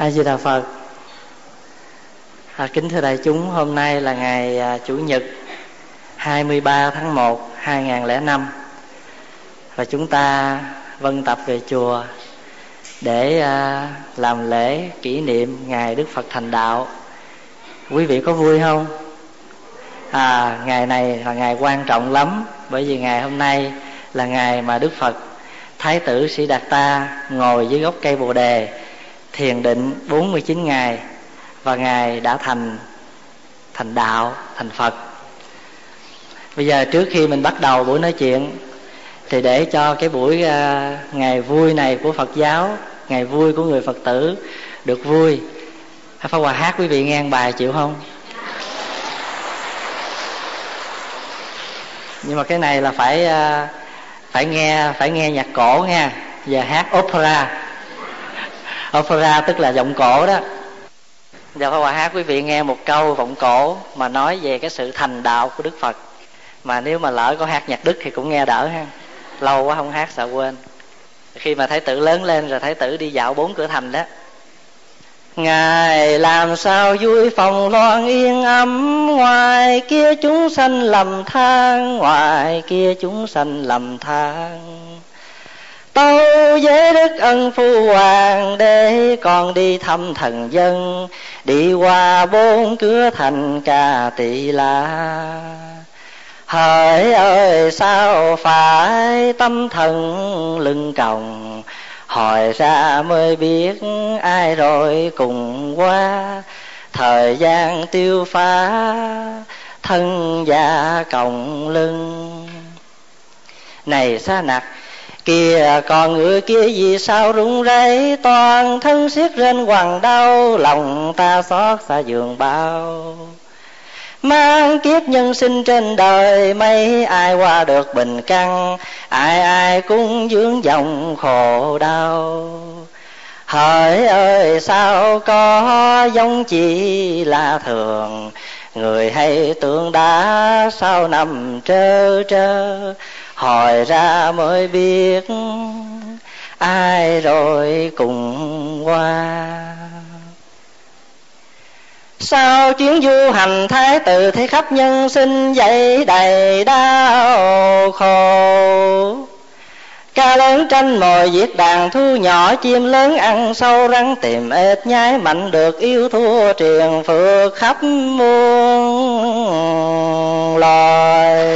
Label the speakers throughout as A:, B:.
A: A Di Đà Phật. Kính thưa đại chúng, hôm nay là ngày Chủ nhật 23 tháng 1 2005 và chúng ta vân tập về chùa để làm lễ kỷ niệm ngày Đức Phật thành đạo. Quý vị có vui không? Ngày này là ngày quan trọng lắm, bởi vì ngày hôm nay là ngày mà Đức Phật Thái tử Sĩ Đạt Ta ngồi dưới gốc cây Bồ Đề thiền định 49 ngày và Ngài đã thành đạo, thành Phật. Bây giờ trước khi mình bắt đầu buổi nói chuyện thì để cho cái buổi ngày vui này của Phật giáo, ngày vui của người Phật tử được vui, Pháp Hòa hát quý vị nghe bài chịu không? Nhưng mà cái này là phải nghe nhạc cổ nha. Giờ hát opera. Opera tức là giọng cổ đó. Giờ Pháp Hòa hát quý vị nghe một câu vọng cổ mà nói về cái sự thành đạo của Đức Phật. Mà nếu mà lỡ có hát nhạc Đức thì cũng nghe đỡ ha. Lâu quá không hát sợ quên. Khi mà Thái tử lớn lên rồi Thái tử đi dạo 4 cửa thành đó. Ngài làm sao vui phòng loan yên ấm, ngoài kia chúng sanh lầm than, ngoài kia chúng sanh lầm than. Tâu với đức ân phu hoàng, để con đi thăm thần dân, đi qua 4 cửa thành Ca Tỳ La. Hỡi ơi sao phải tâm thần lưng còng, hỏi ra mới biết ai rồi cùng qua. Thời gian tiêu phá thân già còng lưng. Này Sa Nặc, kìa con ngựa kia vì sao run rẩy, toàn thân xiết rên quằn đau, lòng ta xót xa giường bao. Mang kiếp nhân sinh trên đời, mấy ai qua được bình căn, ai ai cũng vướng dòng khổ đau. Hỡi ơi sao có giống chỉ là thường, người hay tưởng đã sao nằm trơ trơ. Hỏi ra mới biết ai rồi cùng qua. Sau chuyến du hành Thái tử thấy khắp nhân sinh dậy đầy đau khổ. Ca lớn tranh mồi giết đàn thu nhỏ, chim lớn ăn sâu rắn tìm ếch nhái, mạnh được yêu thua triền phược khắp muôn loài.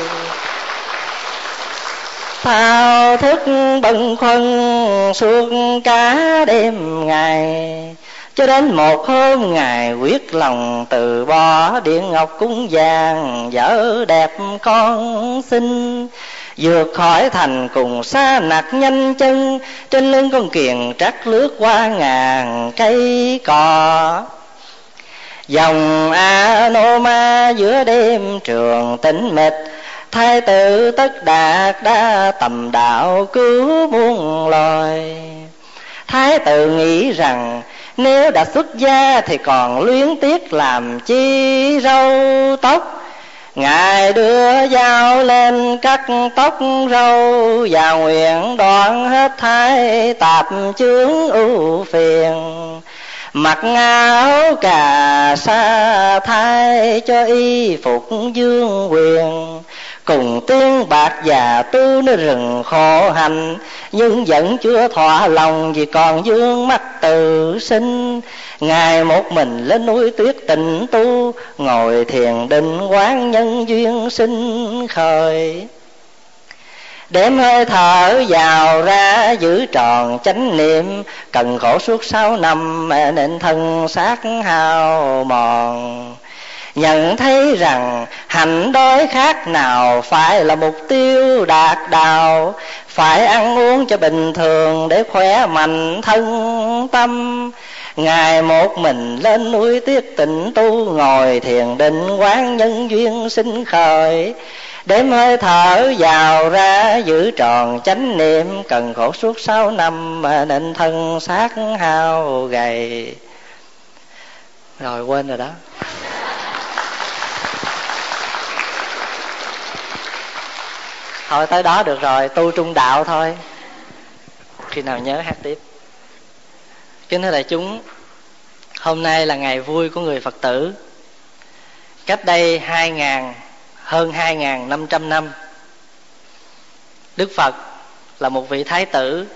A: Thao thức bâng khuâng suốt cả đêm ngày, cho đến một hôm Ngài quyết lòng từ bỏ điện ngọc cúng vàng, vợ đẹp con xinh. Vượt khỏi thành cùng Sa Nặc nhanh chân, trên lưng con kiền trắc lướt qua ngàn cây cỏ. Dòng Anoma giữa đêm trường tĩnh mịch, Thái tử Tất Đạt đã tầm đạo cứu muôn loài. Thái tử nghĩ rằng nếu đã xuất gia thì còn luyến tiếc làm chi râu tóc. Ngài đưa dao lên cắt tóc râu, và nguyện đoạn hết thai tạp chướng ưu phiền. Mặc áo cà sa thay cho y phục vương quyền, cùng tiếng bạc và tu nơi rừng khổ hạnh. Nhưng vẫn chưa thỏa lòng vì còn vương mắt tự sinh. Ngài một mình lên núi tuyết tịnh tu, ngồi thiền định quán nhân duyên sinh khởi. Đếm hơi thở vào ra giữ tròn chánh niệm, cần khổ suốt 6 năm nên thân xác hao mòn. Nhận thấy rằng hạnh đói khát nào phải là mục tiêu đạt đạo, phải ăn uống cho bình thường để khỏe mạnh thân tâm. Ngài một mình lên núi tuyết tịnh tu, ngồi thiền định quán nhân duyên sinh khởi. Đếm hơi thở vào ra giữ tròn chánh niệm, cần khổ suốt 6 năm nên thân xác hao gầy. Rồi quên rồi đó. Thôi tới đó được rồi, tu trung đạo thôi. Khi nào nhớ hát tiếp. Kính thưa đại chúng, hôm nay là ngày vui của người Phật tử. Cách đây hơn 2.500 năm, Đức Phật là một vị thái tử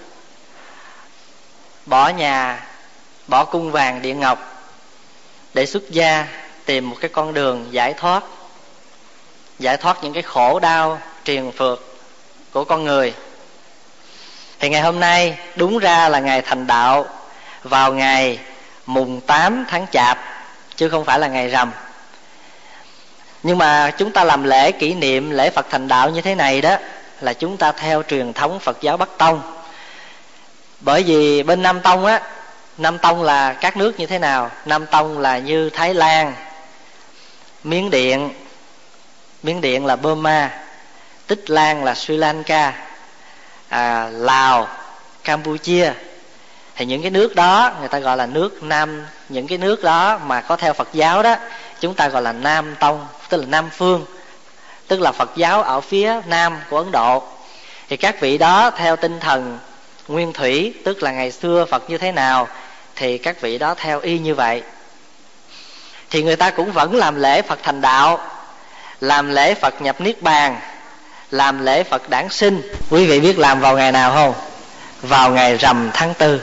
A: bỏ nhà, bỏ cung vàng điện ngọc để xuất gia tìm một cái con đường giải thoát những cái khổ đau triền phược của con người. Thì ngày hôm nay đúng ra là ngày thành đạo, vào ngày mùng 8 tháng Chạp, chứ không phải là ngày rằm. Nhưng mà chúng ta làm lễ kỷ niệm lễ Phật thành đạo như thế này đó là chúng ta theo truyền thống Phật giáo Bắc Tông. Bởi vì bên Nam Tông á, Nam Tông là các nước như thế nào? Nam Tông là như Thái Lan, Miến Điện là Burma, Tích Lan là Sri Lanka, Lào, Campuchia. Thì những cái nước đó người ta gọi là nước Nam. Những cái nước đó mà có theo Phật giáo đó, chúng ta gọi là Nam Tông, tức là Nam Phương, tức là Phật giáo ở phía Nam của Ấn Độ. Thì các vị đó theo tinh thần nguyên thủy, tức là ngày xưa Phật như thế nào thì các vị đó theo y như vậy. Thì người ta cũng vẫn làm lễ Phật thành đạo, làm lễ Phật nhập Niết Bàn, làm lễ Phật đản sinh. Quý vị biết làm vào ngày nào không? Vào ngày rằm tháng 4.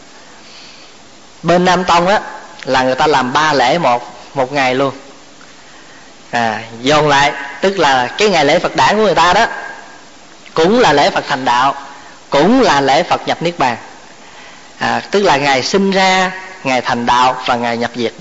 A: Bên Nam Tông á là người ta làm 3 lễ một ngày luôn, dồn lại. Tức là cái ngày lễ Phật đản của người ta đó cũng là lễ Phật thành đạo, cũng là lễ Phật nhập Niết Bàn, tức là ngày sinh ra, ngày thành đạo và ngày nhập diệt.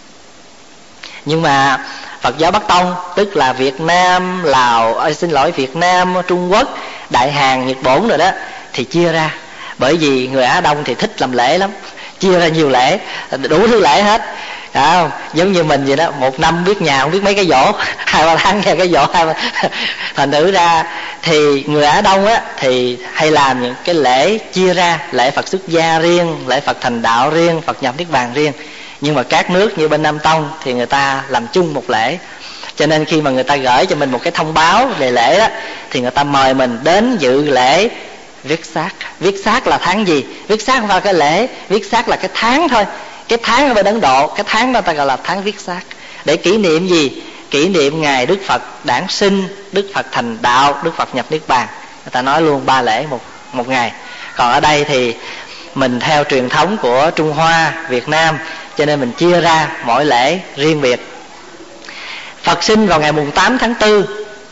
A: Nhưng mà Phật giáo Bắc Tông, tức là Việt Nam, Việt Nam, Trung Quốc, Đại Hàn, Nhật Bản rồi đó, thì chia ra. Bởi vì người Á Đông thì thích làm lễ lắm, chia ra nhiều lễ, đủ thứ lễ hết. Không? Giống như mình vậy đó, một năm biết nhà không biết mấy cái giỗ, 2-3 tháng nghe cái giỗ. Thành thử ra thì người Á Đông á thì hay làm những cái lễ chia ra, lễ Phật xuất gia riêng, lễ Phật thành đạo riêng, Phật nhập Niết Bàn riêng. Nhưng mà các nước như bên Nam Tông thì người ta làm chung một lễ. Cho nên khi mà người ta gửi cho mình một cái thông báo về lễ đó, thì người ta mời mình đến dự lễ viết xác. Viết xác là tháng gì? Viết xác không phải cái lễ, viết xác là cái tháng thôi. Cái tháng ở bên Ấn Độ, cái tháng đó ta gọi là tháng viết xác. Để kỷ niệm gì? Kỷ niệm ngày Đức Phật đản sinh, Đức Phật thành đạo, Đức Phật nhập Niết Bàn. Người ta nói luôn 3 lễ một ngày. Còn ở đây thì mình theo truyền thống của Trung Hoa, Việt Nam, cho nên mình chia ra mỗi lễ riêng biệt. Phật sinh vào ngày mùng 8 tháng 4,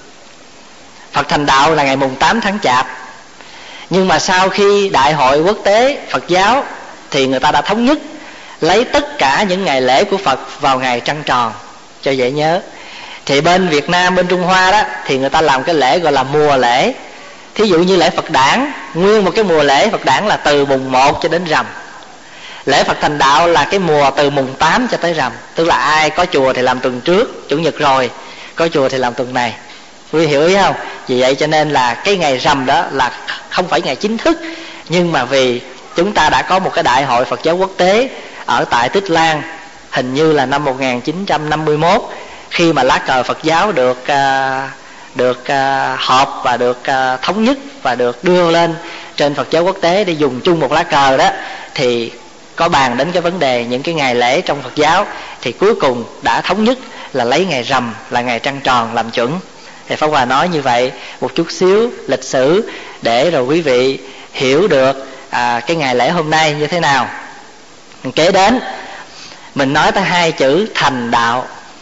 A: Phật thành đạo là ngày mùng 8 tháng Chạp. Nhưng mà sau khi Đại hội Quốc tế Phật giáo thì người ta đã thống nhất lấy tất cả những ngày lễ của Phật vào ngày trăng tròn cho dễ nhớ. Thì bên Việt Nam, bên Trung Hoa đó thì người ta làm cái lễ gọi là mùa lễ. Thí dụ như lễ Phật đản, nguyên một cái mùa lễ Phật đản là từ mùng 1 cho đến rằm. Lễ Phật thành đạo là cái mùa từ mùng 8 cho tới rằm. Tức là ai có chùa thì làm tuần trước, Chủ nhật rồi, có chùa thì làm tuần này. Quý hiểu ý không? Vì vậy cho nên là cái ngày rằm đó là không phải ngày chính thức, nhưng mà vì chúng ta đã có một cái đại hội Phật giáo quốc tế ở tại Tích Lan, hình như là năm 1951, khi mà lá cờ Phật giáo được họp và được thống nhất và được đưa lên trên Phật giáo quốc tế để dùng chung một lá cờ đó, thì có bàn đến cái vấn đề những cái ngày lễ trong Phật giáo, thì cuối cùng đã thống nhất là lấy ngày rằm là ngày trăng tròn làm chuẩn. Thì Pháp Hòa nói như vậy một chút xíu lịch sử để rồi quý vị hiểu được cái ngày lễ hôm nay như thế nào. Kế đến mình nói tới 2 chữ thành đạo.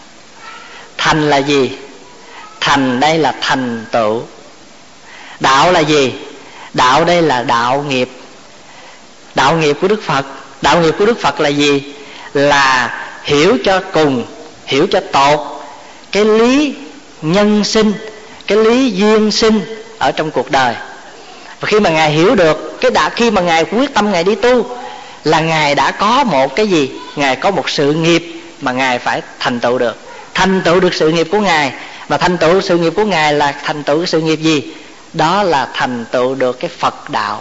A: Thành là gì? Thành đây là thành tựu. Đạo là gì? Đạo đây là đạo nghiệp. Đạo nghiệp của Đức Phật. Đạo nghiệp của Đức Phật là gì? Là hiểu cho cùng, hiểu cho tột cái lý nhân sinh, cái lý duyên sinh ở trong cuộc đời. Và khi mà Ngài hiểu được khi mà Ngài quyết tâm Ngài đi tu là Ngài đã có một cái gì? Ngài có một sự nghiệp mà Ngài phải thành tựu được. Thành tựu được sự nghiệp của Ngài. Mà thành tựu sự nghiệp của Ngài là thành tựu cái sự nghiệp gì? Đó là thành tựu được cái Phật đạo.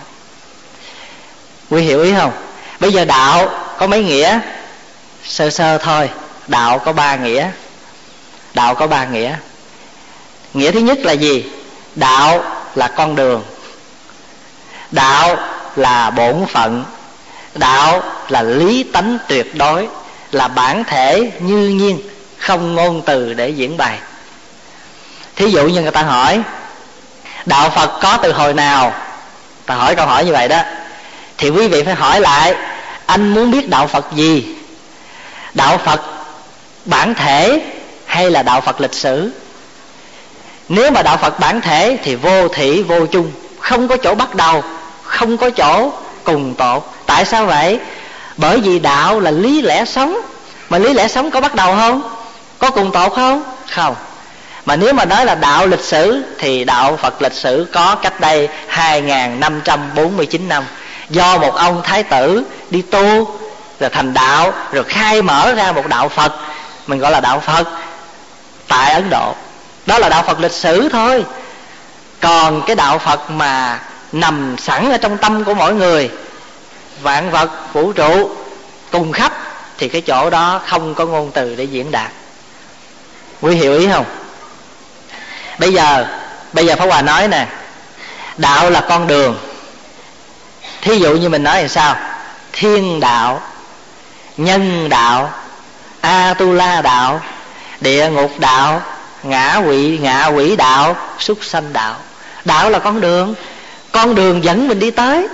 A: Quý hiểu ý không? Bây giờ đạo có mấy nghĩa? Sơ sơ thôi. Đạo có 3 nghĩa. Đạo có 3 nghĩa. Nghĩa thứ nhất là gì? Đạo là con đường. Đạo là bổn phận. Đạo là lý tánh tuyệt đối, là bản thể như nhiên, không ngôn từ để diễn bày. Thí dụ như người ta hỏi đạo Phật có từ hồi nào, ta hỏi câu hỏi như vậy đó, thì quý vị phải hỏi lại, anh muốn biết đạo Phật gì? Đạo Phật bản thể hay là đạo Phật lịch sử? Nếu mà đạo Phật bản thể thì vô thủy vô chung, không có chỗ bắt đầu, không có chỗ cùng tột. Tại sao vậy? Bởi vì đạo là lý lẽ sống. Mà lý lẽ sống có bắt đầu không? Có cùng tột không? Không. Mà nếu mà nói là đạo lịch sử thì đạo Phật lịch sử có cách đây 2549 năm, do một ông thái tử đi tu rồi thành đạo, rồi khai mở ra một đạo Phật, mình gọi là đạo Phật tại Ấn Độ. Đó là đạo Phật lịch sử thôi. Còn cái đạo Phật mà nằm sẵn ở trong tâm của mỗi người, vạn vật vũ trụ cùng khắp, thì cái chỗ đó không có ngôn từ để diễn đạt. Quý hiểu ý không? Bây giờ Pháp Hòa nói nè, đạo là con đường. Thí dụ như mình nói là sao? Thiên đạo, nhân đạo, Atula đạo, địa ngục đạo, ngạ quỷ đạo, súc sanh đạo. Đạo là con đường dẫn mình đi tới.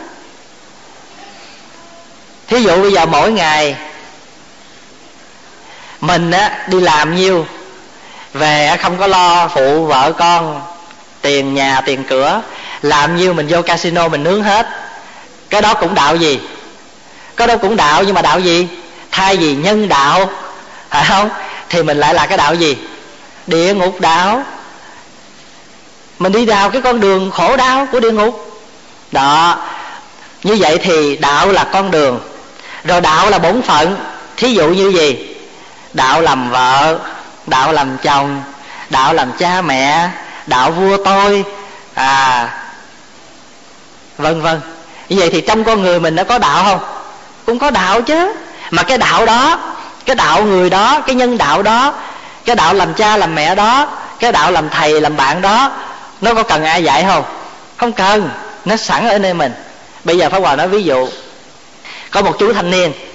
A: Thí dụ bây giờ mỗi ngày mình đi làm nhiêu, về không có lo phụ vợ con tiền nhà tiền cửa, làm nhiêu mình vô casino mình nướng hết. Cái đó cũng đạo gì? Cái đó cũng đạo, nhưng mà đạo gì? Thay vì nhân đạo, phải không, thì mình lại là cái đạo gì? Địa ngục đạo. Mình đi vào cái con đường khổ đau của địa ngục đó. Như vậy thì đạo là con đường. Rồi đạo là bổn phận. Thí dụ như gì? Đạo làm vợ, đạo làm chồng, đạo làm cha mẹ, đạo vua tôi, vân vân. Như vậy thì trong con người mình đã có đạo không? Cũng có đạo chứ. Mà cái đạo đó, cái đạo người đó, cái nhân đạo đó, cái đạo làm cha làm mẹ đó, cái đạo làm thầy làm bạn đó, nó có cần ai dạy không? Không cần, nó sẵn ở nơi mình. Bây giờ Pháp Hòa nói ví dụ, có một chú thanh niên